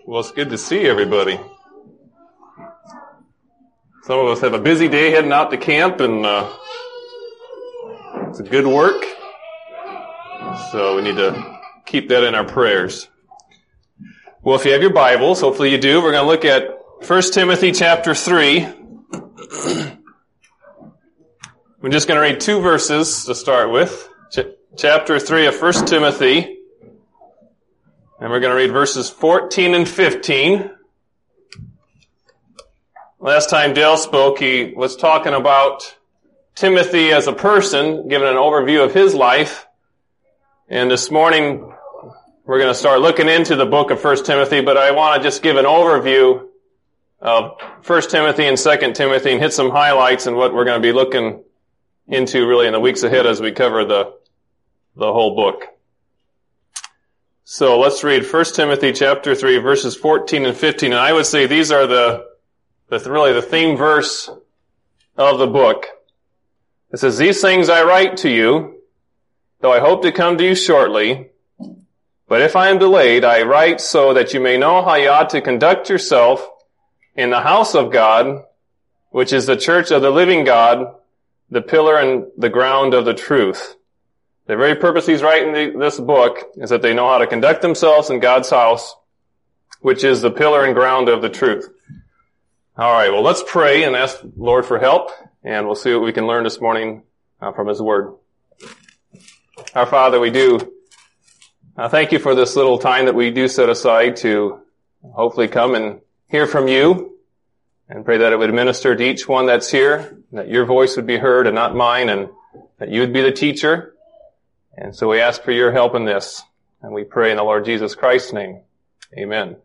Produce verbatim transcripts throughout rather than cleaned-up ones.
Well, it's good to see everybody. Some of us have a busy day heading out to camp, and uh, it's a good work. So we need to keep that in our prayers. Well, if you have your Bibles, hopefully you do, we're going to look at First Timothy chapter three. We're just going to read two verses to start with. Ch- chapter three of First Timothy. And we're going to read verses fourteen and fifteen. Last time Dale spoke, he was talking about Timothy as a person, giving an overview of his life. And this morning, we're going to start looking into the book of First Timothy, but I want to just give an overview of First Timothy and Second Timothy and hit some highlights and what we're going to be looking into really in the weeks ahead as we cover the, the whole book. So let's read First Timothy chapter three, verses fourteen and fifteen. And I would say these are the, the really the theme verse of the book. It says, "These things I write to you, though I hope to come to you shortly. But if I am delayed, I write so that you may know how you ought to conduct yourself in the house of God, which is the church of the living God, the pillar and the ground of the truth." The very purpose he's writing the, this book is that they know how to conduct themselves in God's house, which is the pillar and ground of the truth. All right, well, let's pray and ask the Lord for help, and we'll see what we can learn this morning uh, from his word. Our Father, we do uh, thank you for this little time that we do set aside to hopefully come and hear from you, and pray that it would minister to each one that's here, that your voice would be heard and not mine, and that you would be the teacher. And so we ask for your help in this, and we pray in the Lord Jesus Christ's name. Amen.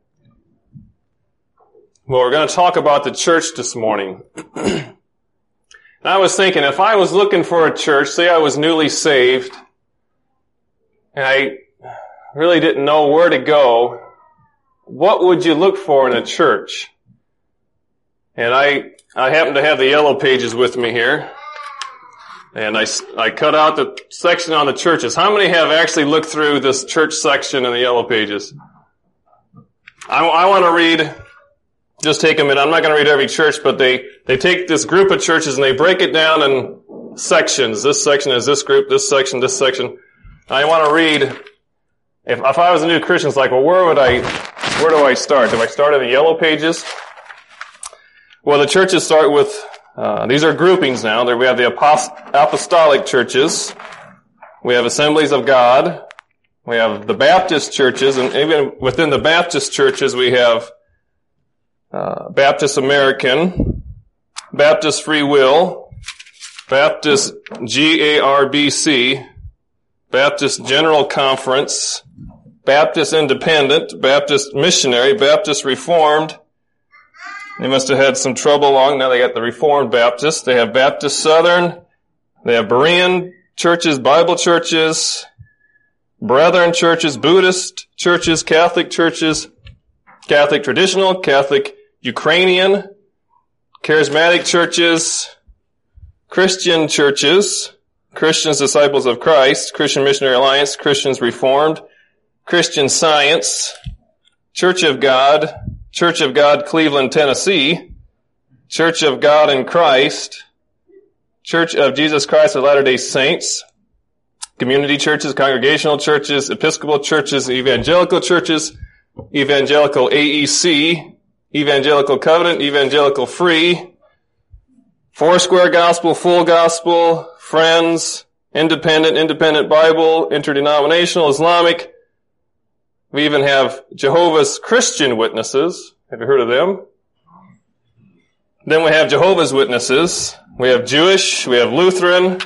Well, we're going to talk about the church this morning. And I was thinking, if I was looking for a church, say I was newly saved, and I really didn't know where to go, what would you look for in a church? And I, I happen to have the yellow pages with me here. And I, I cut out the section on the churches. How many have actually looked through this church section in the yellow pages? I, I want to read, just take a minute. I'm not going to read every church, but they, they take this group of churches and they break it down in sections. This section is this group, this section, this section. I want to read, if, if I was a new Christian, it's like, well, where would I, where do I start? Do I start in the yellow pages? Well, the churches start with Uh, these are groupings now. There we have the apost- apostolic churches. We have Assemblies of God. We have the Baptist churches, and even within the Baptist churches we have uh, Baptist American, Baptist Free Will, Baptist G A R B C, Baptist General Conference, Baptist Independent, Baptist Missionary, Baptist Reformed. They must have had some trouble along. Now they got the Reformed Baptist. They have Baptist Southern. They have Berean churches, Bible churches, Brethren churches, Buddhist churches, Catholic churches, Catholic Traditional, Catholic Ukrainian, Charismatic churches, Christian churches, Christians Disciples of Christ, Christian Missionary Alliance, Christians Reformed, Christian Science, Church of God, Church of God, Cleveland, Tennessee, Church of God in Christ, Church of Jesus Christ of Latter-day Saints, community churches, congregational churches, Episcopal churches, evangelical churches, evangelical A E C, evangelical covenant, evangelical free, Foursquare gospel, full gospel, Friends, independent, independent Bible, interdenominational, Islamic. We even have Jehovah's Christian Witnesses. Have you heard of them? Then we have Jehovah's Witnesses. We have Jewish. We have Lutheran.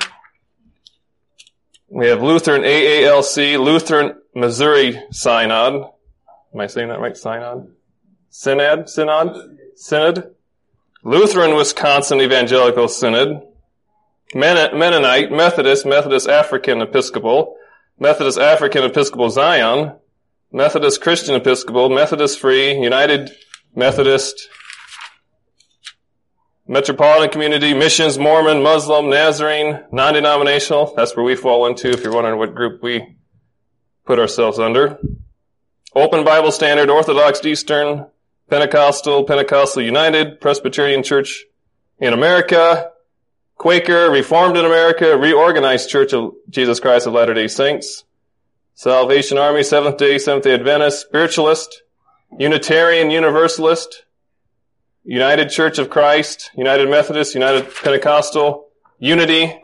We have Lutheran A A L C, Lutheran Missouri Synod. Am I saying that right? Synod? Synod? Synod? Synod? Lutheran Wisconsin Evangelical Synod. Mennonite, Methodist, Methodist African Episcopal, Methodist African Episcopal Zion, Methodist Christian Episcopal, Methodist Free, United Methodist, Metropolitan Community, Missions, Mormon, Muslim, Nazarene, non-denominational. That's where we fall into if you're wondering what group we put ourselves under. Open Bible Standard, Orthodox Eastern, Pentecostal, Pentecostal United, Presbyterian Church in America, Quaker, Reformed in America, Reorganized Church of Jesus Christ of Latter-day Saints, Salvation Army, Seventh-day, Seventh-day Adventist, Spiritualist, Unitarian Universalist, United Church of Christ, United Methodist, United Pentecostal, Unity,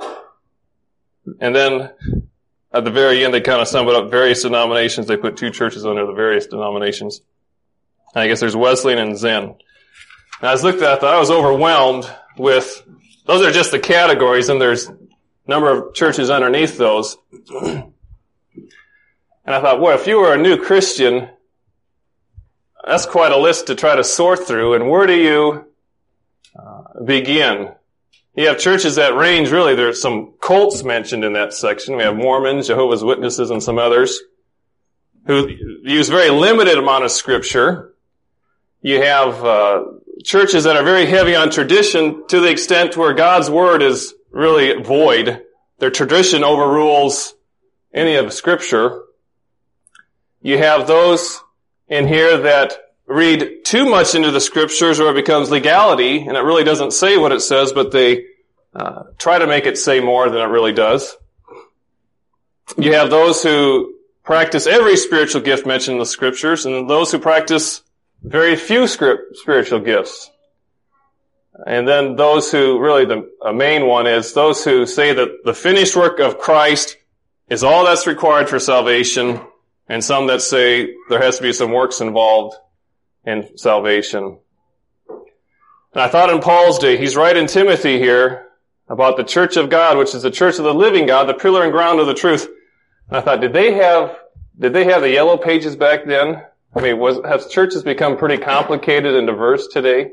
and then at the very end they kind of sum it up, various denominations. They put two churches under the various denominations. And I guess there's Wesleyan and Zen. And I was looked at that, I was overwhelmed with, those are just the categories, and there's a number of churches underneath those. And I thought, boy, if you were a new Christian, that's quite a list to try to sort through, and where do you uh, begin? You have churches that range, really, there's some cults mentioned in that section. We have Mormons, Jehovah's Witnesses, and some others who use very limited amount of Scripture. You have uh, churches that are very heavy on tradition to the extent where God's Word is really void. Their tradition overrules any of Scripture. You have those in here that read too much into the Scriptures or it becomes legality, and it really doesn't say what it says, but they uh, try to make it say more than it really does. You have those who practice every spiritual gift mentioned in the Scriptures, and those who practice very few script, spiritual gifts. And then those who, really the uh, main one is those who say that the finished work of Christ is all that's required for salvation, and some that say there has to be some works involved in salvation. And I thought in Paul's day, he's right in Timothy here about the church of God, which is the church of the living God, the pillar and ground of the truth. And I thought, did they have, did they have the yellow pages back then? I mean, was, have churches become pretty complicated and diverse today?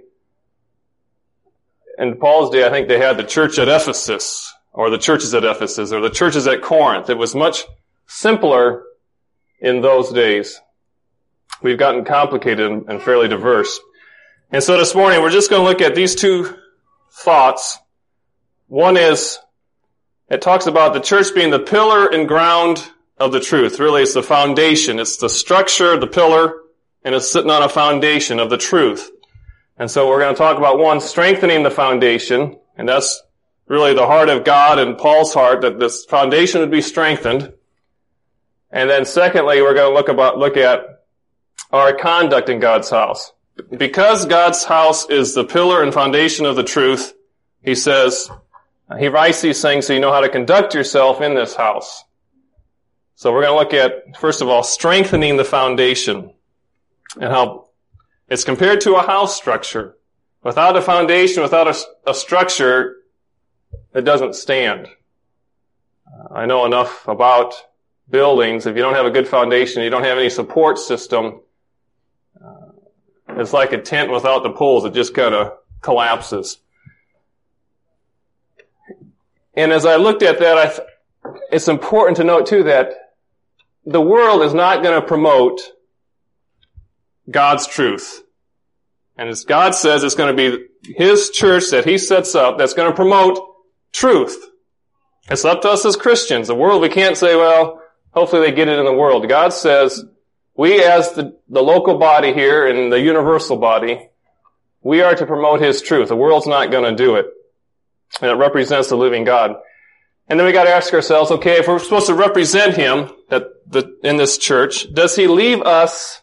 In Paul's day, I think they had the church at Ephesus, or the churches at Ephesus, or the churches at Corinth. It was much simpler in those days. We've gotten complicated and fairly diverse. And so this morning, we're just going to look at these two thoughts. One is, it talks about the church being the pillar and ground of the truth. Really, it's the foundation. It's the structure, the pillar, and it's sitting on a foundation of the truth. And so we're going to talk about, one, strengthening the foundation, and that's really the heart of God and Paul's heart, that this foundation would be strengthened. And then secondly, we're going to look about look at our conduct in God's house. Because God's house is the pillar and foundation of the truth, he says, he writes these things so you know how to conduct yourself in this house. So we're going to look at, first of all, strengthening the foundation and how it's compared to a house structure. Without a foundation, without a, a structure, it doesn't stand. Uh, I know enough about buildings. If you don't have a good foundation, you don't have any support system, uh, it's like a tent without the poles. It just kind of collapses. And as I looked at that, I th- it's important to note too that the world is not going to promote God's truth. And as God says, it's going to be His church that He sets up that's going to promote truth. It's up to us as Christians. The world, we can't say, well, hopefully they get it in the world. God says, we as the, the local body here and the universal body, we are to promote His truth. The world's not going to do it. And it represents the living God. And then we got to ask ourselves, okay, if we're supposed to represent Him that the, in this church, does He leave us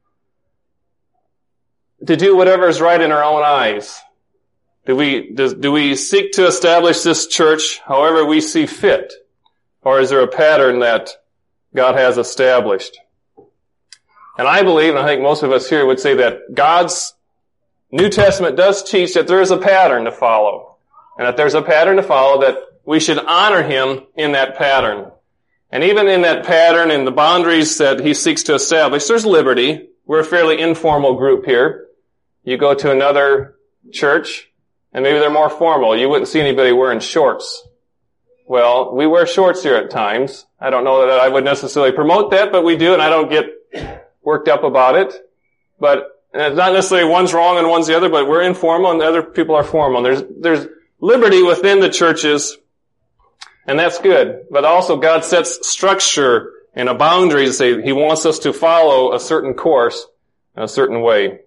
to do whatever is right in our own eyes? Do we, does, do we seek to establish this church however we see fit? Or is there a pattern that God has established? And I believe, and I think most of us here would say that God's New Testament does teach that there is a pattern to follow. And that there's a pattern to follow, that we should honor Him in that pattern. And even in that pattern, in the boundaries that He seeks to establish, there's liberty. We're a fairly informal group here. You go to another church, and maybe they're more formal. You wouldn't see anybody wearing shorts. Well, we wear shorts here at times. I don't know that I would necessarily promote that, but we do, and I don't get worked up about it. But and it's not necessarily one's wrong and one's the other, but we're informal and the other people are formal. And there's, there's liberty within the churches, and that's good. But also God sets structure and a boundary to say he wants us to follow a certain course in a certain way.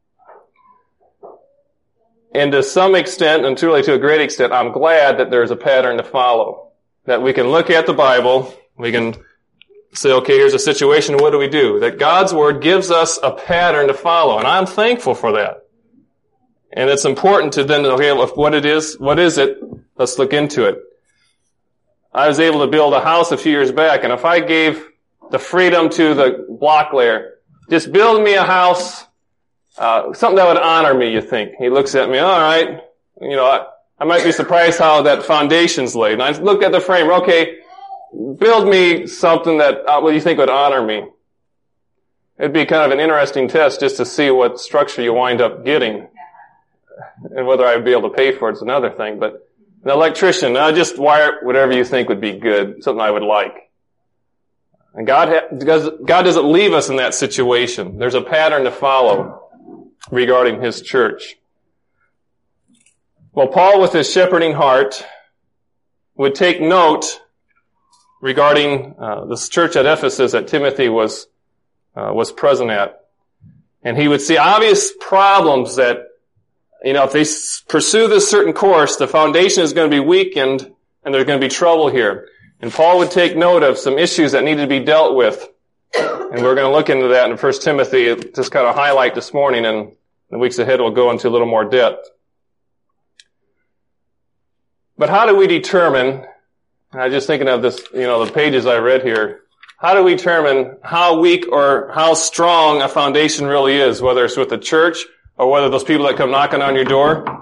And to some extent, and truly to a great extent, I'm glad that there's a pattern to follow. That we can look at the Bible, we can say, okay, here's a situation, what do we do? That God's Word gives us a pattern to follow, and I'm thankful for that. And it's important to then, okay, what it is, what is it? Let's look into it. I was able to build a house a few years back, and if I gave the freedom to the block layer, just build me a house, uh, something that would honor me, you think. He looks at me, all right, you know, I, I might be surprised how that foundation's laid. And I look at the frame, okay, build me something that, uh, what you think would honor me. It'd be kind of an interesting test just to see what structure you wind up getting. And whether I would be able to pay for it is another thing. But an electrician, uh, just wire whatever you think would be good, something I would like. And God, ha- does, God doesn't leave us in that situation. There's a pattern to follow regarding His church. Well, Paul, with his shepherding heart, would take note regarding uh, this church at Ephesus that Timothy was uh, was present at. And he would see obvious problems that, you know, if they s- pursue this certain course, the foundation is going to be weakened and there's going to be trouble here. And Paul would take note of some issues that needed to be dealt with. And we're going to look into that in First Timothy, just kind of highlight this morning, and in the weeks ahead we'll go into a little more depth. But how do we determine, and I'm just thinking of this, you know, the pages I read here, how do we determine how weak or how strong a foundation really is, whether it's with the church or whether those people that come knocking on your door?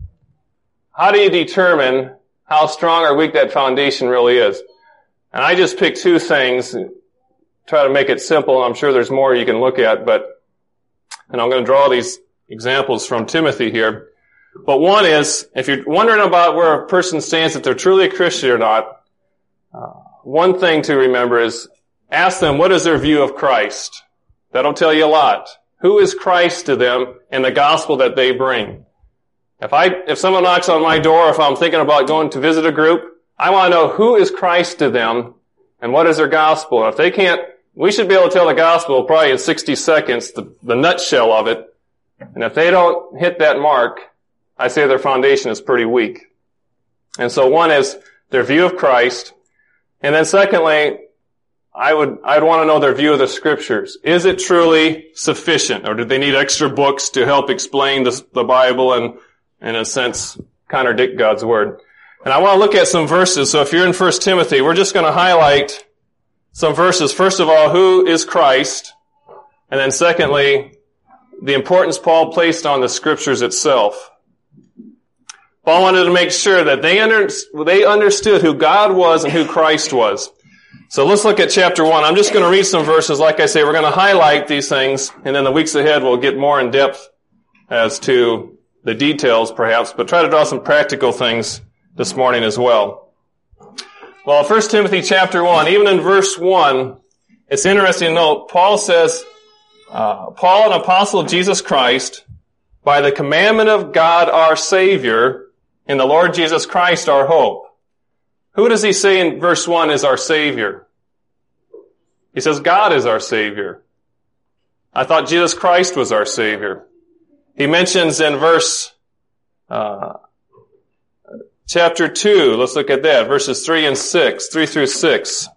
How do you determine how strong or weak that foundation really is? And I just picked two things, try to make it simple, and I'm sure there's more you can look at, but, and I'm going to draw these examples from Timothy here. But one is, if you're wondering about where a person stands, if they're truly a Christian or not, uh, one thing to remember is ask them, what is their view of Christ? That'll tell you a lot. Who is Christ to them and the gospel that they bring? If I, if someone knocks on my door, if I'm thinking about going to visit a group, I want to know who is Christ to them and what is their gospel. And if they can't, we should be able to tell the gospel probably in sixty seconds, the, the nutshell of it. And if they don't hit that mark, I say their foundation is pretty weak. And so one is their view of Christ. And then secondly, I would, I'd want to know their view of the scriptures. Is it truly sufficient? Or do they need extra books to help explain the, the Bible and, in a sense, contradict God's word? And I want to look at some verses. So if you're in First Timothy, we're just going to highlight some verses. First of all, who is Christ? And then secondly, the importance Paul placed on the scriptures itself. Paul wanted to make sure that they, under, they understood who God was and who Christ was. So let's look at chapter one. I'm just going to read some verses. Like I say, we're going to highlight these things, and then the weeks ahead we'll get more in depth as to the details, perhaps, but try to draw some practical things this morning as well. Well, First Timothy chapter one, even in verse one, it's interesting to note, Paul says, uh, Paul, an apostle of Jesus Christ, by the commandment of God our Savior, in the Lord Jesus Christ our hope. Who does he say in verse one is our Savior? He says God is our Savior. I thought Jesus Christ was our Savior. He mentions in verse, uh, chapter two, let's look at that, verses three and six, three through six.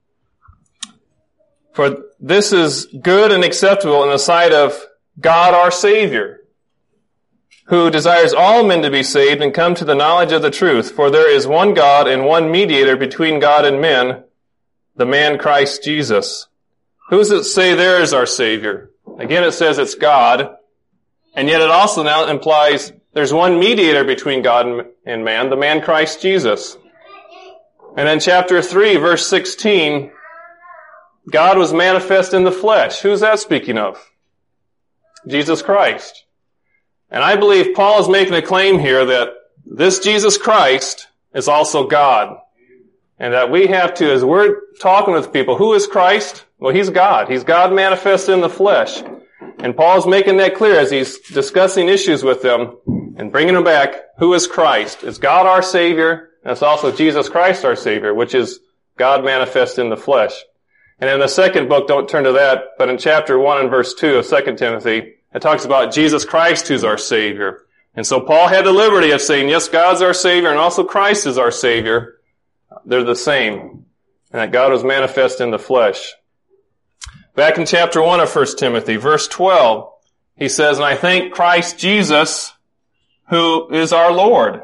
For this is good and acceptable in the sight of God our Savior, who desires all men to be saved and come to the knowledge of the truth. For there is one God and one mediator between God and men, the man Christ Jesus. Who does it say there is our Savior? Again, it says it's God, and yet it also now implies there's one mediator between God and man, the man Christ Jesus. And then chapter three, verse sixteen, God was manifest in the flesh. Who's that speaking of? Jesus Christ. And I believe Paul is making a claim here that this Jesus Christ is also God. And that we have to, as we're talking with people, who is Christ? Well, He's God. He's God manifest in the flesh. And Paul's making that clear as he's discussing issues with them and bringing them back. Who is Christ? Is God our Savior? And it's also Jesus Christ our Savior, which is God manifest in the flesh. And in the second book, don't turn to that, but in chapter one and verse two of Second Timothy, it talks about Jesus Christ who's our Savior. And so Paul had the liberty of saying, yes, God's our Savior and also Christ is our Savior. They're the same. And that God was manifest in the flesh. Back in chapter one of First Timothy, verse twelve, he says, and I thank Christ Jesus, who is our Lord.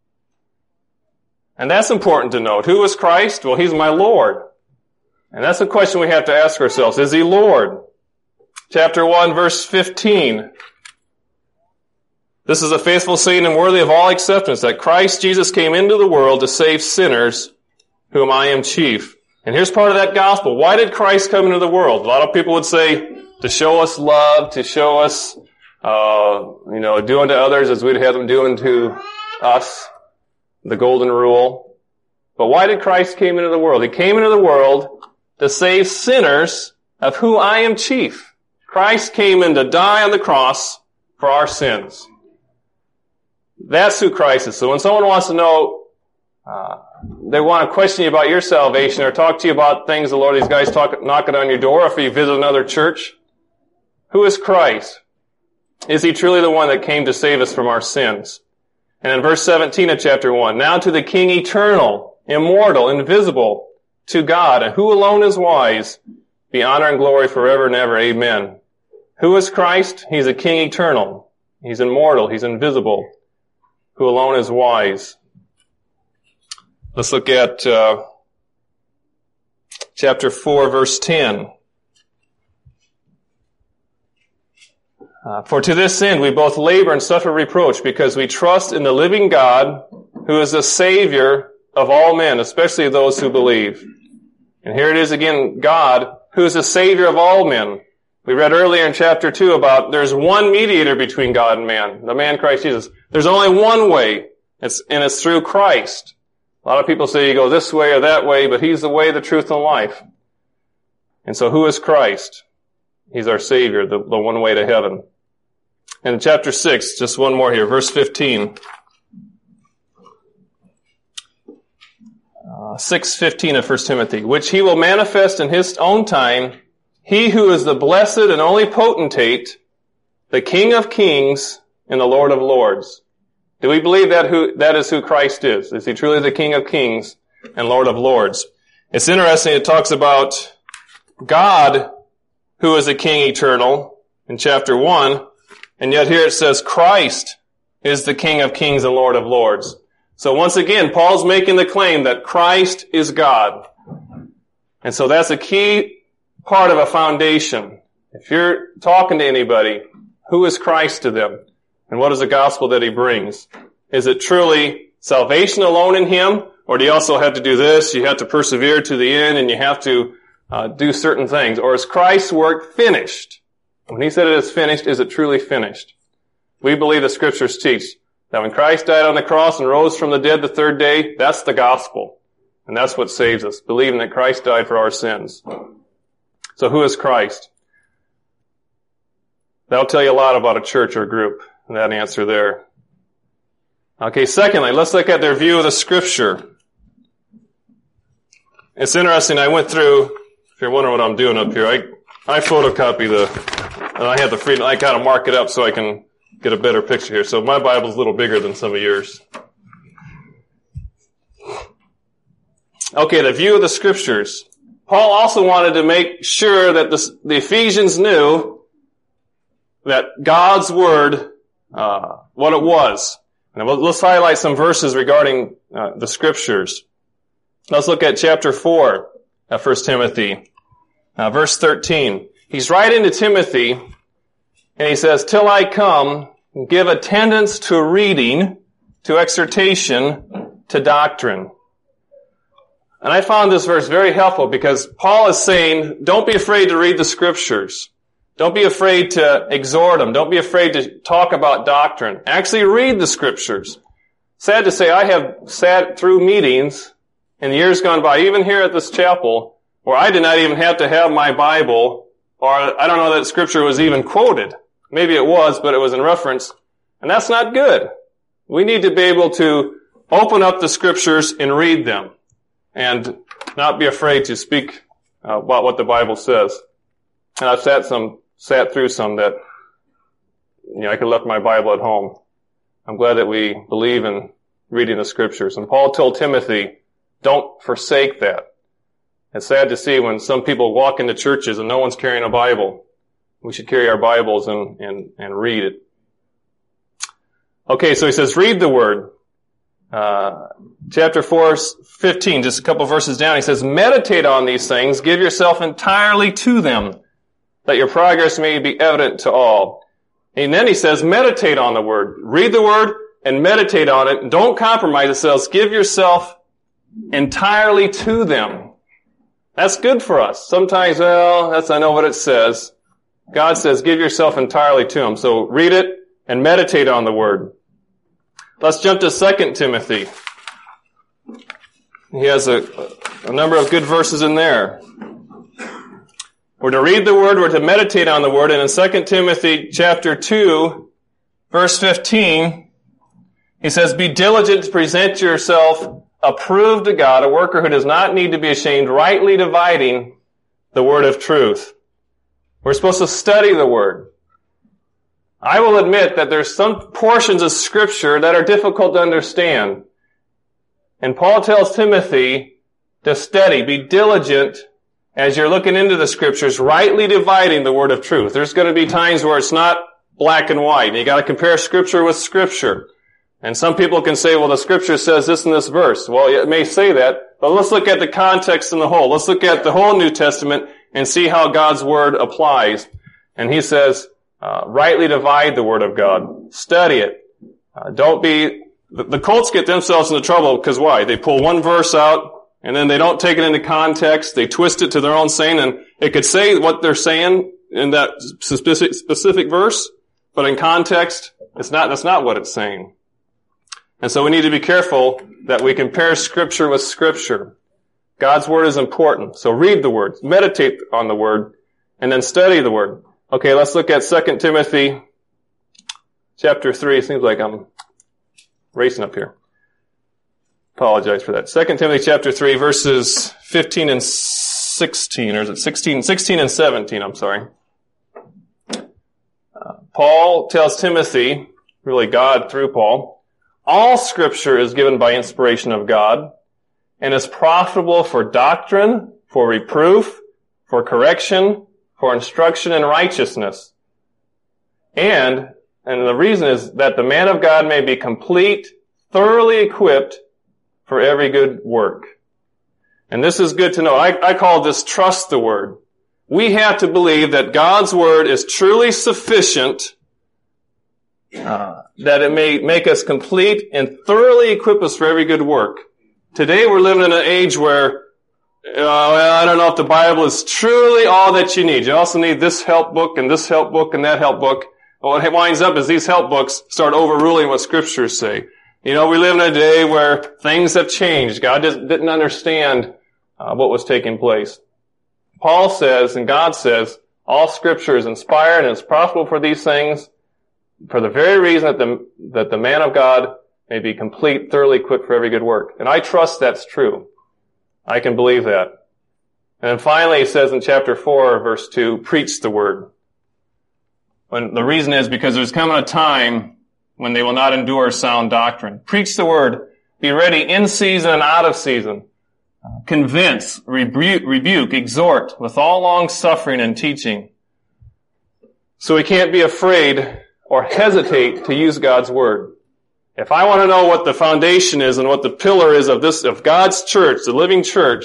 And that's important to note. Who is Christ? Well, He's my Lord. And that's a question we have to ask ourselves. Is He Lord? Chapter one, verse fifteen. This is a faithful saying and worthy of all acceptance, that Christ Jesus came into the world to save sinners, whom I am chief. And here's part of that gospel. Why did Christ come into the world? A lot of people would say, to show us love, to show us, uh, you know, do unto others as we'd have them do unto us, the golden rule. But why did Christ came into the world? He came into the world to save sinners, of who I am chief. Christ came in to die on the cross for our sins. That's who Christ is. So when someone wants to know, uh, they want to question you about your salvation or talk to you about things the Lord, these guys talk, knocking on your door, if you visit another church, who is Christ? Is He truly the one that came to save us from our sins? And in verse seventeen of chapter one, now to the King eternal, immortal, invisible, to God, and who alone is wise, be honor and glory forever and ever. Amen. Who is Christ? He's a King eternal. He's immortal. He's invisible. Who alone is wise. Let's look at uh, chapter four, verse ten. Uh, For to this end we both labor and suffer reproach, because we trust in the living God, who is the Savior of all men, especially those who believe. And here it is again, God, who is the Savior of all men. We read earlier in chapter two about there's one mediator between God and man, the man Christ Jesus. There's only one way, it's, and it's through Christ. A lot of people say you go this way or that way, but He's the way, the truth, and life. And so who is Christ? He's our Savior, the, the one way to heaven. And in chapter six, just one more here, verse fifteen. Uh, six fifteen of First Timothy, which He will manifest in His own time, He who is the blessed and only potentate, the King of kings and the Lord of lords. Do we believe that who, that is who Christ is? Is He truly the King of kings and Lord of lords? It's interesting, it talks about God, who is a King eternal, in chapter one, and yet here it says Christ is the King of kings and Lord of lords. So once again, Paul's making the claim that Christ is God. And so that's a key part of a foundation. If you're talking to anybody, who is Christ to them? And what is the gospel that He brings? Is it truly salvation alone in Him? Or do you also have to do this? You have to persevere to the end and you have to uh, do certain things. Or is Christ's work finished? When He said it is finished, is it truly finished? We believe the Scriptures teach that when Christ died on the cross and rose from the dead the third day, that's the gospel. And that's what saves us, believing that Christ died for our sins. So who is Christ? That'll tell you a lot about a church or group, that answer there. Okay, secondly, let's look at their view of the Scripture. It's interesting, I went through, if you're wondering what I'm doing up here, I, I photocopy the, and I have the freedom, I gotta mark it up so I can get a better picture here. So my Bible's a little bigger than some of yours. Okay, the view of the Scriptures. Paul also wanted to make sure that the, the Ephesians knew that God's Word, uh, what it was. And let's highlight some verses regarding uh, the Scriptures. Let's look at chapter four of First Timothy, uh, verse thirteen. He's writing to Timothy, and he says, till I come, give attendance to reading, to exhortation, to doctrine. And I found this verse very helpful because Paul is saying, don't be afraid to read the Scriptures. Don't be afraid to exhort them. Don't be afraid to talk about doctrine. Actually read the Scriptures. Sad to say, I have sat through meetings in years gone by, even here at this chapel, where I did not even have to have my Bible, or I don't know that Scripture was even quoted. Maybe it was, but it was in reference. And that's not good. We need to be able to open up the Scriptures and read them, and not be afraid to speak uh, about what the Bible says. And I've sat some, sat through some that, you know, I could left my Bible at home. I'm glad that we believe in reading the Scriptures. And Paul told Timothy, don't forsake that. It's sad to see when some people walk into churches and no one's carrying a Bible. We should carry our Bibles and, and, and read it. Okay, so he says, read the Word. Uh, chapter four, fifteen, just a couple verses down, he says, meditate on these things, give yourself entirely to them, that your progress may be evident to all. And then he says, meditate on the Word. Read the Word and meditate on it. Don't compromise yourselves. Give yourself entirely to them. That's good for us. Sometimes, well, that's, I know what it says. God says, give yourself entirely to Him. So read it and meditate on the Word. Let's jump to Second Timothy. He has a, a number of good verses in there. We're to read the Word, we're to meditate on the Word, and in Second Timothy chapter two, verse fifteen, he says, be diligent to present yourself approved to God, a worker who does not need to be ashamed, rightly dividing the word of truth. We're supposed to study the Word. I will admit that there's some portions of Scripture that are difficult to understand. And Paul tells Timothy to study, be diligent as you're looking into the Scriptures, rightly dividing the word of truth. There's going to be times where it's not black and white. And you got to compare Scripture with Scripture. And some people can say, well, the Scripture says this in this verse. Well, it may say that, but let's look at the context in the whole. Let's look at the whole New Testament and see how God's Word applies. And he says, uh, rightly divide the Word of God. Study it. Uh, don't be, the, the cults get themselves into trouble because why? They pull one verse out and then they don't take it into context. They twist it to their own saying, and it could say what they're saying in that specific, specific verse, but in context, it's not, that's not what it's saying. And so we need to be careful that we compare Scripture with Scripture. God's Word is important. So read the Word, meditate on the Word, and then study the Word. Okay, let's look at Second Timothy chapter three. It seems like I'm racing up here. Apologize for that. Second Timothy chapter three, verses fifteen and sixteen, or is it sixteen? sixteen and seventeen, I'm sorry. Uh, Paul tells Timothy, really God through Paul, all Scripture is given by inspiration of God and is profitable for doctrine, for reproof, for correction, for instruction in righteousness. And, and the reason is that the man of God may be complete, thoroughly equipped for every good work. And this is good to know. I, I call this trust the Word. We have to believe that God's Word is truly sufficient, uh, that it may make us complete and thoroughly equip us for every good work. Today we're living in an age where Uh, well, I don't know if the Bible is truly all that you need. You also need this help book and this help book and that help book. Well, what winds up is these help books start overruling what Scriptures say. You know, we live in a day where things have changed. God just didn't understand uh, what was taking place. Paul says, and God says, all Scripture is inspired and is profitable for these things for the very reason that the, that the man of God may be complete, thoroughly equipped for every good work. And I trust that's true. I can believe that. And then finally, he says in chapter four, verse two, preach the Word. When the reason is because there's coming a time when they will not endure sound doctrine. Preach the Word. Be ready in season and out of season. Convince, rebuke, rebuke, exhort with all long suffering and teaching. So we can't be afraid or hesitate to use God's Word. If I want to know what the foundation is and what the pillar is of this, of God's church, the living church,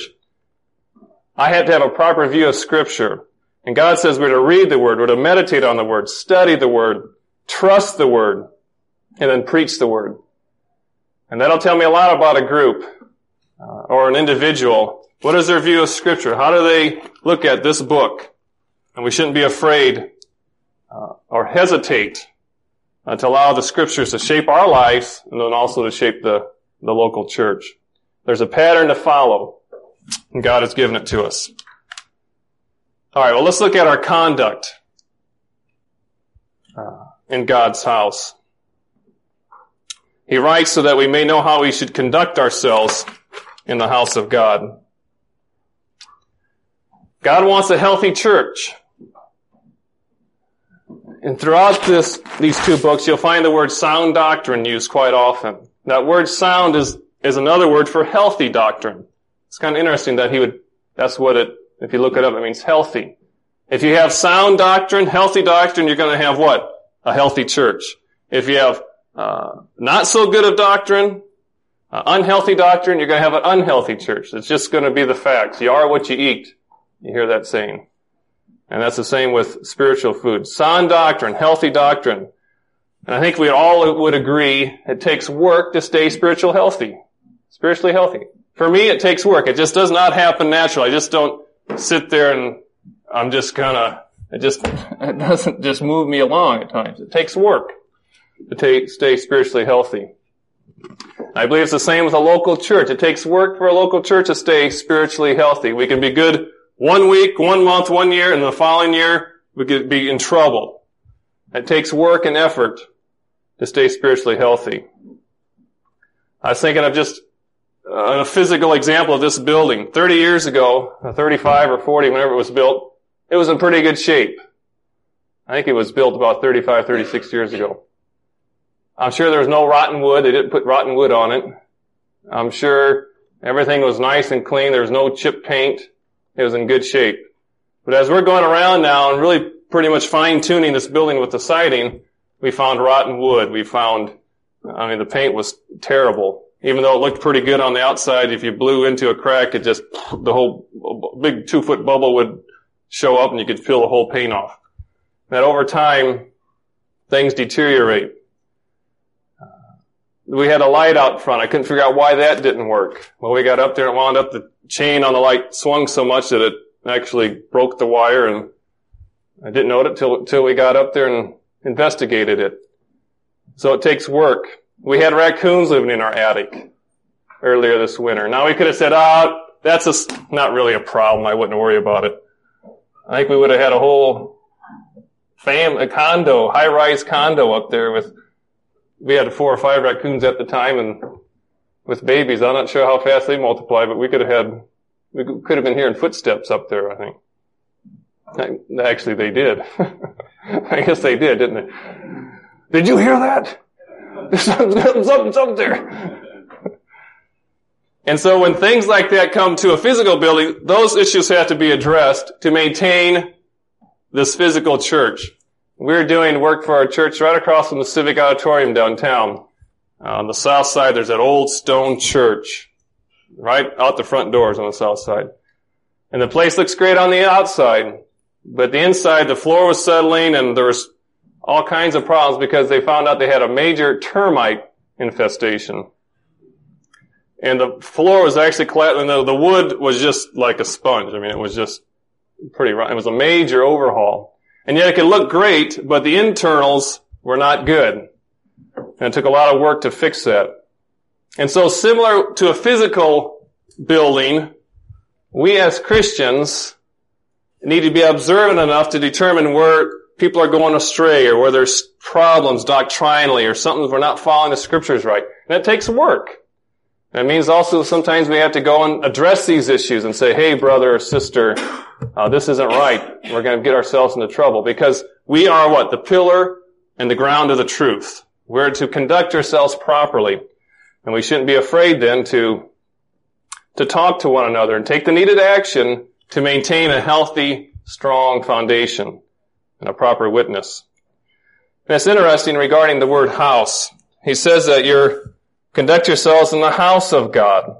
I have to have a proper view of Scripture. And God says we're to read the Word, we're to meditate on the Word, study the Word, trust the Word, and then preach the Word. And that'll tell me a lot about a group uh, or an individual. What is their view of Scripture? How do they look at this book? And we shouldn't be afraid uh, or hesitate Uh, to allow the Scriptures to shape our lives and then also to shape the, the local church. There's a pattern to follow, and God has given it to us. All right, well, let's look at our conduct uh, in God's house. He writes so that we may know how we should conduct ourselves in the house of God. God wants a healthy church. And throughout this, these two books, you'll find the word sound doctrine used quite often. That word sound is, is another word for healthy doctrine. It's kind of interesting that he would, that's what it, if you look it up, it means healthy. If you have sound doctrine, healthy doctrine, you're going to have what? A healthy church. If you have uh, not so good of doctrine, uh, unhealthy doctrine, you're going to have an unhealthy church. It's just going to be the facts. You are what you eat. You hear that saying. And that's the same with spiritual food. Sound doctrine, healthy doctrine. And I think we all would agree it takes work to stay spiritual healthy. Spiritually healthy. For me, it takes work. It just does not happen naturally. I just don't sit there and I'm just kind of, it just, it doesn't just move me along at times. It takes work to take, stay spiritually healthy. I believe it's the same with a local church. It takes work for a local church to stay spiritually healthy. We can be good one week, one month, one year, and the following year we could be in trouble. It takes work and effort to stay spiritually healthy. I was thinking of just a physical example of this building. Thirty years ago, thirty-five or forty, whenever it was built, it was in pretty good shape. I think it was built about thirty-five, thirty-six years ago. I'm sure there was no rotten wood. They didn't put rotten wood on it. I'm sure everything was nice and clean. There was no chipped paint. It was in good shape. But as we're going around now and really pretty much fine-tuning this building with the siding, we found rotten wood. We found, I mean, the paint was terrible. Even though it looked pretty good on the outside, if you blew into a crack, it just, the whole big two-foot bubble would show up and you could peel the whole paint off. That over time, things deteriorate. We had a light out front. I couldn't figure out why that didn't work. Well, we got up there and wound up the chain on the light swung so much that it actually broke the wire, and I didn't know it till, till we got up there and investigated it. So it takes work. We had raccoons living in our attic earlier this winter. Now we could have said, ah, oh, that's a, not really a problem. I wouldn't worry about it. I think we would have had a whole fam, a condo, high-rise condo up there with, we had four or five raccoons at the time and with babies. I'm not sure how fast they multiply, but we could have had, we could have been hearing footsteps up there, I think. Actually, they did. I guess they did, didn't they? Did you hear that? Something's up, up there. And so when things like that come to a physical building, those issues have to be addressed to maintain this physical church. We're doing work for our church right across from the Civic Auditorium downtown. Uh, on the south side, there's that old stone church right out the front doors on the south side. And the place looks great on the outside, but the inside, the floor was settling and there was all kinds of problems because they found out they had a major termite infestation. And the floor was actually, and the, the wood was just like a sponge. I mean, it was just pretty rotten. It was a major overhaul. And yet it could look great, but the internals were not good. And it took a lot of work to fix that. And so similar to a physical building, we as Christians need to be observant enough to determine where people are going astray or where there's problems doctrinally or something we're not following the scriptures right. And it takes work. That means also sometimes we have to go and address these issues and say, hey, brother or sister, uh, this isn't right. We're going to get ourselves into trouble because we are what? The pillar and the ground of the truth. We're to conduct ourselves properly. And we shouldn't be afraid then to, to talk to one another and take the needed action to maintain a healthy, strong foundation and a proper witness. And it's interesting regarding the word house. He says that you're conduct yourselves in the house of God.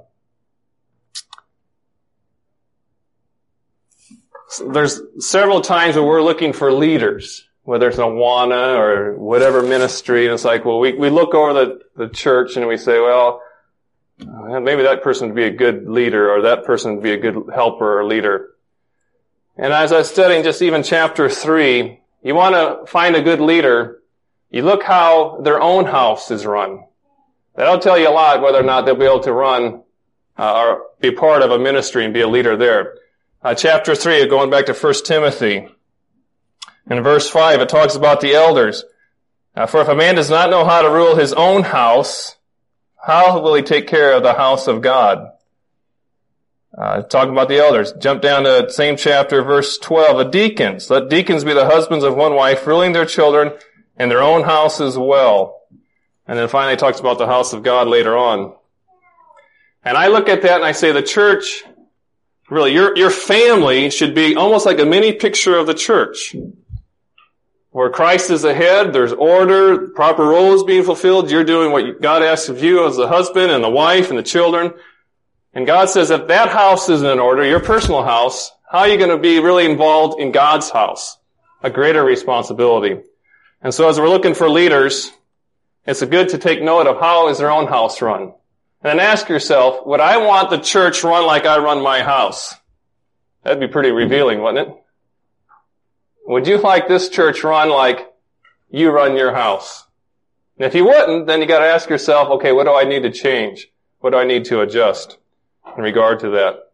There's several times where we're looking for leaders, whether it's Awana or whatever ministry, and it's like, well, we, we look over the, the church and we say, well, maybe that person would be a good leader or that person would be a good helper or leader. And as I was studying just even chapter three, you want to find a good leader, you look how their own house is run. That'll tell you a lot whether or not they'll be able to run uh, or be part of a ministry and be a leader there. Uh, chapter three, going back to First Timothy. In verse five, it talks about the elders. Uh, For if a man does not know how to rule his own house, how will he take care of the house of God? Uh, talking about the elders. Jump down to same chapter, verse twelve. The deacons. Let deacons be the husbands of one wife, ruling their children and their own house as well. And then finally it talks about the house of God later on. And I look at that and I say the church, really, your, your family should be almost like a mini picture of the church. Where Christ is the head, there's order, proper roles being fulfilled, you're doing what God asks of you as the husband and the wife and the children. And God says if that house isn't in order, your personal house, how are you going to be really involved in God's house? A greater responsibility. And so as we're looking for leaders, it's good to take note of how is their own house run. And then ask yourself, would I want the church run like I run my house? That'd be pretty revealing, wouldn't it? Would you like this church run like you run your house? And if you wouldn't, then you got to ask yourself, okay, what do I need to change? What do I need to adjust in regard to that?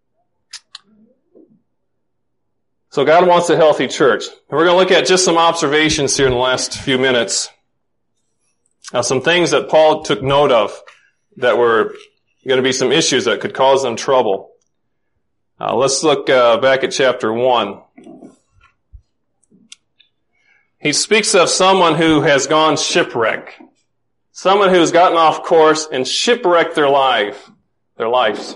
So God wants a healthy church. And we're going to look at just some observations here in the last few minutes. Now, some things that Paul took note of that were going to be some issues that could cause them trouble. Uh, let's look uh, back at chapter one. He speaks of someone who has gone shipwreck. Someone who's gotten off course and shipwrecked their life, their lives.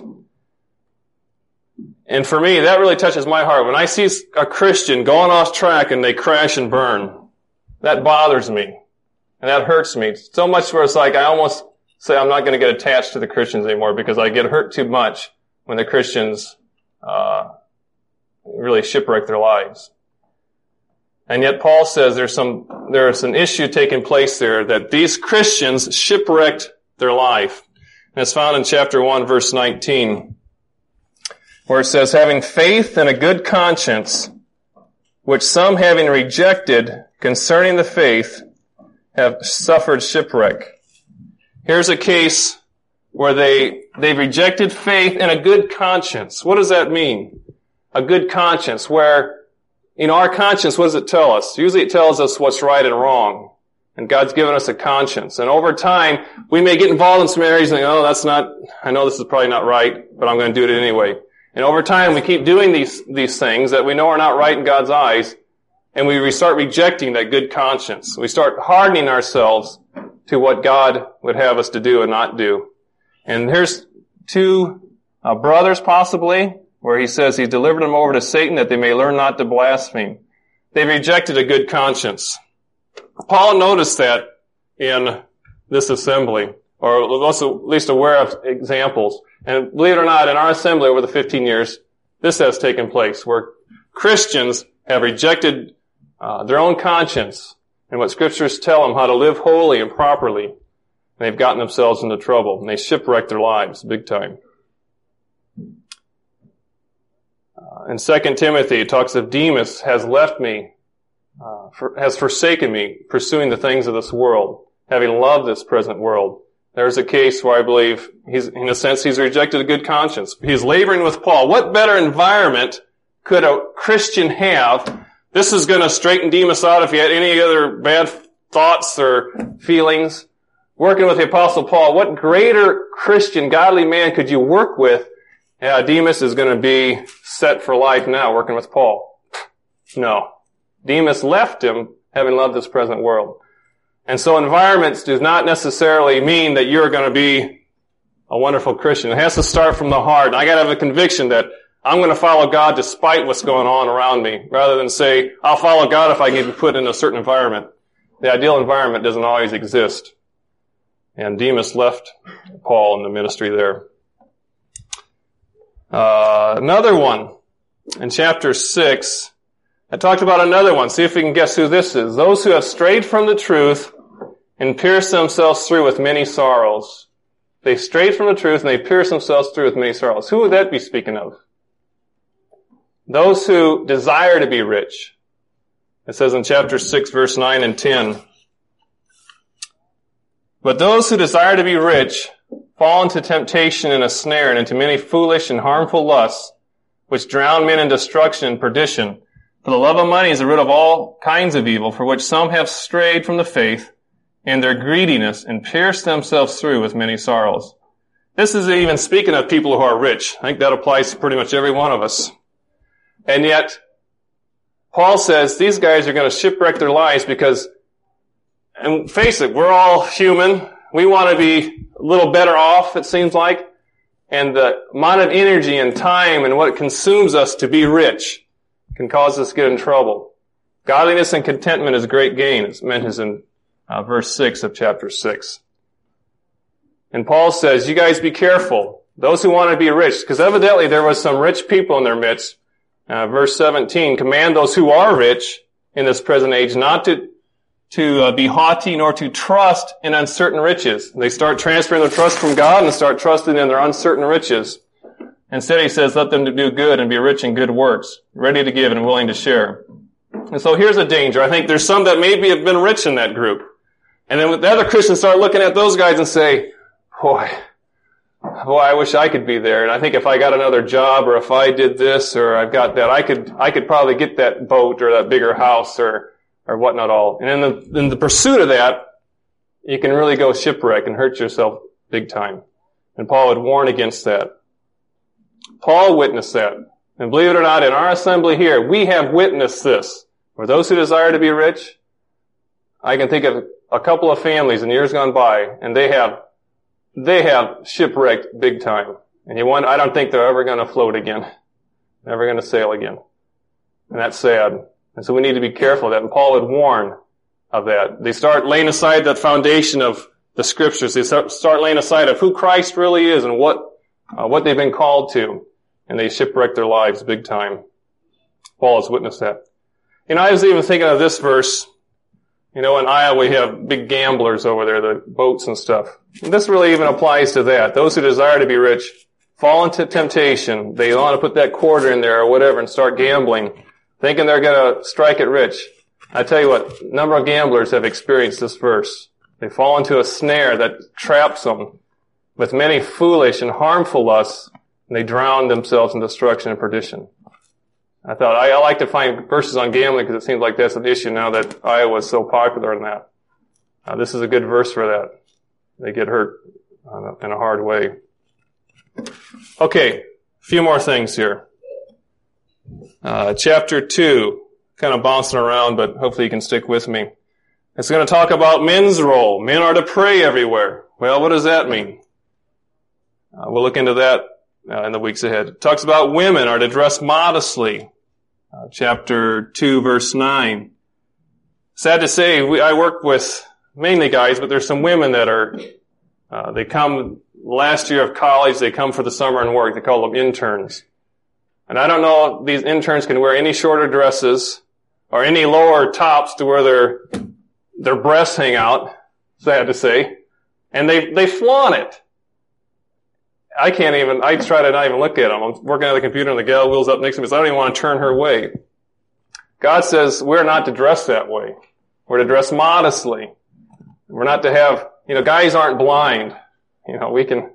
And for me, that really touches my heart. When I see a Christian going off track and they crash and burn, that bothers me. And that hurts me. So much where it's like I almost say I'm not going to get attached to the Christians anymore because I get hurt too much when the Christians uh really shipwreck their lives. And yet Paul says there's some, there's an issue taking place there that these Christians shipwrecked their life. And it's found in chapter one, verse nineteen, where it says, having faith and a good conscience, which some having rejected concerning the faith have suffered shipwreck. Here's a case where they, they've rejected faith and a good conscience. What does that mean? A good conscience, where you know, our conscience, what does it tell us? Usually it tells us what's right and wrong. And God's given us a conscience. And over time, we may get involved in some areas and think, oh, that's not, I know this is probably not right, but I'm going to do it anyway. And over time, we keep doing these, these things that we know are not right in God's eyes, and we start rejecting that good conscience. We start hardening ourselves to what God would have us to do and not do. And here's two uh, brothers possibly, where he says he delivered them over to Satan that they may learn not to blaspheme. They rejected a good conscience. Paul noticed that in this assembly, or was at least aware of examples. And believe it or not, in our assembly over the fifteen years, this has taken place, where Christians have rejected uh, their own conscience and what scriptures tell them how to live holy and properly. And they've gotten themselves into trouble, and they shipwrecked their lives big time. In Second Timothy, it talks of Demas has left me, uh, for, has forsaken me, pursuing the things of this world, having loved this present world. There's a case where I believe he's, in a sense, he's rejected a good conscience. He's laboring with Paul. What better environment could a Christian have? This is going to straighten Demas out if he had any other bad thoughts or feelings. Working with the Apostle Paul, what greater Christian, godly man could you work with? Yeah, Demas is going to be set for life now working with Paul. No. Demas left him having loved this present world. And so environments do not necessarily mean that you're going to be a wonderful Christian. It has to start from the heart. I got to have a conviction that I'm going to follow God despite what's going on around me, rather than say, I'll follow God if I get put in a certain environment. The ideal environment doesn't always exist. And Demas left Paul in the ministry there. Uh, another one, in chapter six, I talked about another one. See if we can guess who this is. Those who have strayed from the truth and pierced themselves through with many sorrows. They strayed from the truth and they pierced themselves through with many sorrows. Who would that be speaking of? Those who desire to be rich. It says in chapter six, verse nine and ten, but those who desire to be rich fall into temptation and a snare, and into many foolish and harmful lusts, which drown men in destruction and perdition. For the love of money is the root of all kinds of evil, for which some have strayed from the faith, and their greediness, and pierced themselves through with many sorrows. This is even speaking of people who are rich. I think that applies to pretty much every one of us. And yet, Paul says these guys are going to shipwreck their lives because, and face it, we're all human. We want to be a little better off, it seems like. And the amount of energy and time and what it consumes us to be rich can cause us to get in trouble. Godliness and contentment is great gain. It's mentioned in uh, verse six of chapter six. And Paul says, you guys be careful. Those who want to be rich, because evidently there was some rich people in their midst. Uh, verse seventeen, command those who are rich in this present age not to to uh, be haughty nor to trust in uncertain riches. They start transferring their trust from God and start trusting in their uncertain riches. Instead, he says, let them do good and be rich in good works, ready to give and willing to share. And so here's a danger. I think there's some that maybe have been rich in that group. And then the other Christians start looking at those guys and say, boy, boy, I wish I could be there. And I think if I got another job or if I did this or I've got that, I could, I could probably get that boat or that bigger house or, or whatnot all. And in the, in the pursuit of that, you can really go shipwreck and hurt yourself big time. And Paul would warn against that. Paul witnessed that. And believe it or not, in our assembly here, we have witnessed this. For those who desire to be rich, I can think of a couple of families in years gone by, and they have, they have shipwrecked big time. And you wonder, I don't think they're ever going to float again. Never going to sail again. And that's sad. And so we need to be careful of that. And Paul would warn of that. They start laying aside that foundation of the scriptures. They start, start laying aside of who Christ really is and what, uh, what they've been called to. And they shipwreck their lives big time. Paul has witnessed that. You know, I was even thinking of this verse. You know, in Iowa we have big gamblers over there, the boats and stuff. And this really even applies to that. Those who desire to be rich fall into temptation. They want to put that quarter in there or whatever and start gambling, thinking they're going to strike it rich. I tell you what, a number of gamblers have experienced this verse. They fall into a snare that traps them with many foolish and harmful lusts, and they drown themselves in destruction and perdition. I thought, I, I like to find verses on gambling because it seems like that's an issue now that Iowa is so popular in that. Uh, this is a good verse for that. They get hurt uh, in a hard way. Okay, a few more things here. Uh, chapter two, kind of bouncing around, but hopefully you can stick with me. It's going to talk about men's role. Men are to pray everywhere. Well, what does that mean? Uh, we'll look into that uh, in the weeks ahead. It talks about women are to dress modestly. Uh, chapter two, verse nine. Sad to say, we, I work with mainly guys, but there's some women that are, uh, they come last year of college, they come for the summer and work. They call them interns. And I don't know if these interns can wear any shorter dresses or any lower tops to where their, their breasts hang out, sad to say. And they, they flaunt it. I can't even, I try to not even look at them. I'm working at the computer and the gal wheels up next to me, so I don't even want to turn her way. God says we're not to dress that way. We're to dress modestly. We're not to have, you know, guys aren't blind. You know, we can,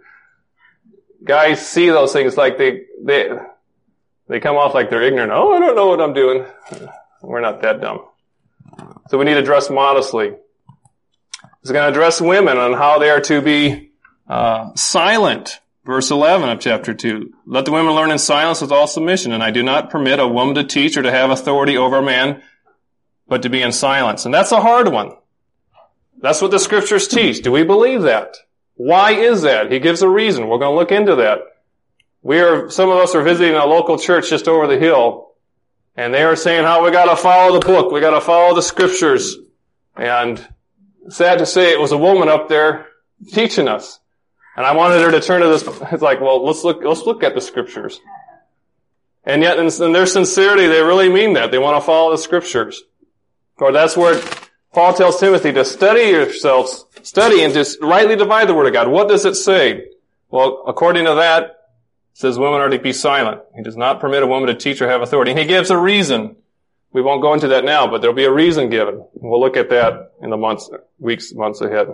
guys see those things like they, they, they come off like they're ignorant. Oh, I don't know what I'm doing. We're not that dumb. So we need to dress modestly. He's going to address women on how they are to be uh, silent. Verse eleven of chapter two. Let the women learn in silence with all submission, and I do not permit a woman to teach or to have authority over a man, but to be in silence. And that's a hard one. That's what the scriptures teach. Do we believe that? Why is that? He gives a reason. We're going to look into that. We are, some of us are visiting a local church just over the hill, and they are saying how we got to follow the book, we got to follow the scriptures. And sad to say, it was a woman up there teaching us. And I wanted her to turn to this. It's like, well, let's look, let's look at the scriptures. And yet, in their sincerity, they really mean that. They want to follow the scriptures. Or that's where Paul tells Timothy to study yourselves, study and just rightly divide the word of God. What does it say? Well, according to that, it says women are to be silent. He does not permit a woman to teach or have authority. And he gives a reason. We won't go into that now, but there'll be a reason given. We'll look at that in the months, weeks, months ahead.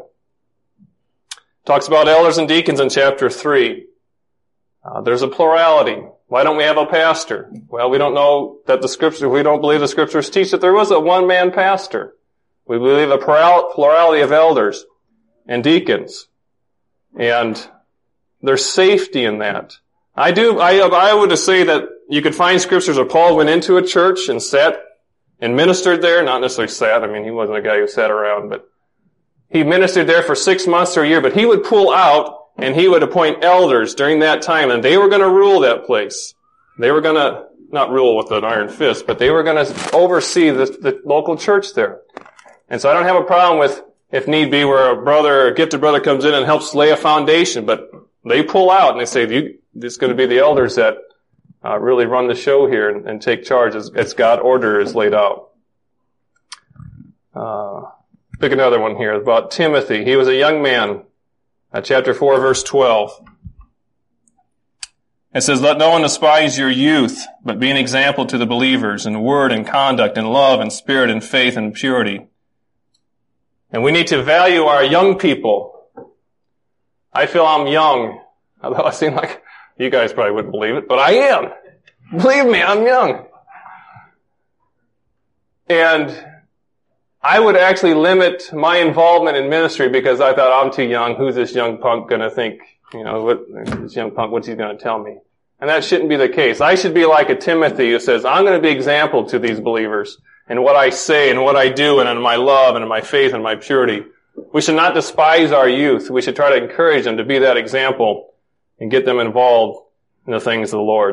Talks about elders and deacons in chapter three. Uh, there's a plurality. Why don't we have a pastor? Well, we don't know that the scriptures, we don't believe the scriptures teach that there was a one-man pastor. We believe a plurality of elders and deacons. And There's safety in that. I do, I, I would say that you could find scriptures where Paul went into a church and sat and ministered there. Not necessarily sat. I mean, he wasn't a guy who sat around, but he ministered there for six months or a year, but he would pull out and he would appoint elders during that time, and they were going to rule that place. They were going to, not rule with an iron fist, but they were going to oversee the, the local church there. And so I don't have a problem with, if need be, where a brother, a gifted brother comes in and helps lay a foundation, but they pull out and they say, you, this is going to be the elders that uh, really run the show here and, and take charge as, as God's order is laid out. Uh, pick another one here about Timothy. He was a young man. Uh, chapter four, verse twelve. It says, let no one despise your youth, but be an example to the believers in word and conduct and love and spirit and faith and purity. And we need to value our young people. I feel I'm young, although I seem like you guys probably wouldn't believe it, but I am. Believe me, I'm young. And I would actually limit my involvement in ministry because I thought, I'm too young. Who's this young punk going to think? You know, what, this young punk, what's he going to tell me? And that shouldn't be the case. I should be like a Timothy who says, I'm going to be example to these believers in what I say and what I do and in my love and in my faith and my purity. We should not despise our youth. We should try to encourage them to be that example and get them involved in the things of the Lord.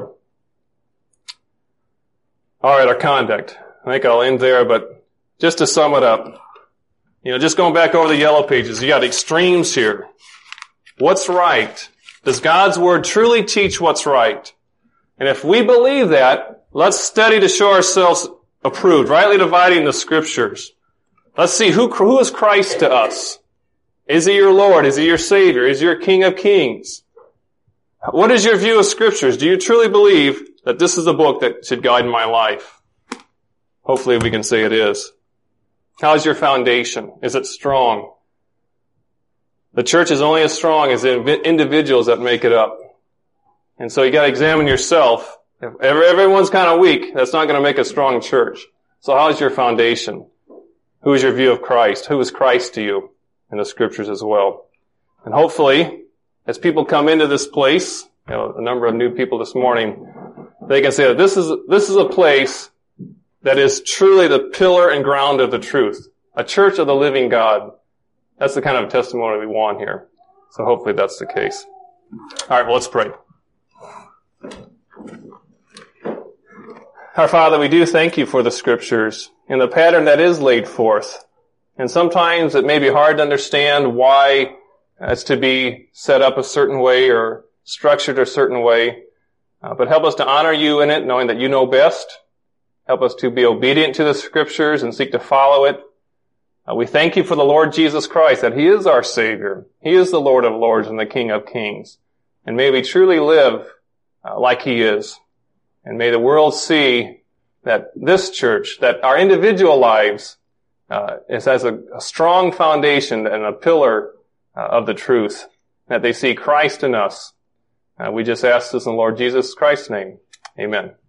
All right, our conduct. I think I'll end there, but just to sum it up, you know, just going back over the yellow pages, you got extremes here. What's right? Does God's Word truly teach what's right? And if we believe that, let's study to show ourselves approved, rightly dividing the Scriptures. Let's see, who, who is Christ to us? Is He your Lord? Is He your Savior? Is He your King of Kings? What is your view of Scriptures? Do you truly believe that this is the book that should guide my life? Hopefully we can say it is. How's your foundation? Is it strong? The church is only as strong as the individuals that make it up. And so you got to examine yourself. If everyone's kind of weak, that's not going to make a strong church. So how's your foundation? Who is your view of Christ? Who is Christ to you in the Scriptures as well? And hopefully, as people come into this place, you know, a number of new people this morning, they can say that this is, this is a place that is truly the pillar and ground of the truth. A church of the living God. That's the kind of testimony we want here. So hopefully that's the case. All right, well, let's pray. Our Father, we do thank you for the Scriptures and the pattern that is laid forth. And sometimes it may be hard to understand why it's to be set up a certain way or structured a certain way. Uh, but help us to honor you in it, knowing that you know best. Help us to be obedient to the Scriptures and seek to follow it. Uh, we thank you for the Lord Jesus Christ, that He is our Savior. He is the Lord of Lords and the King of Kings. And may we truly live uh, like He is. And may the world see that this church, that our individual lives, uh, is as a, a strong foundation and a pillar uh, of the truth. That they see Christ in us. Uh, we just ask this in the Lord Jesus Christ's name. Amen.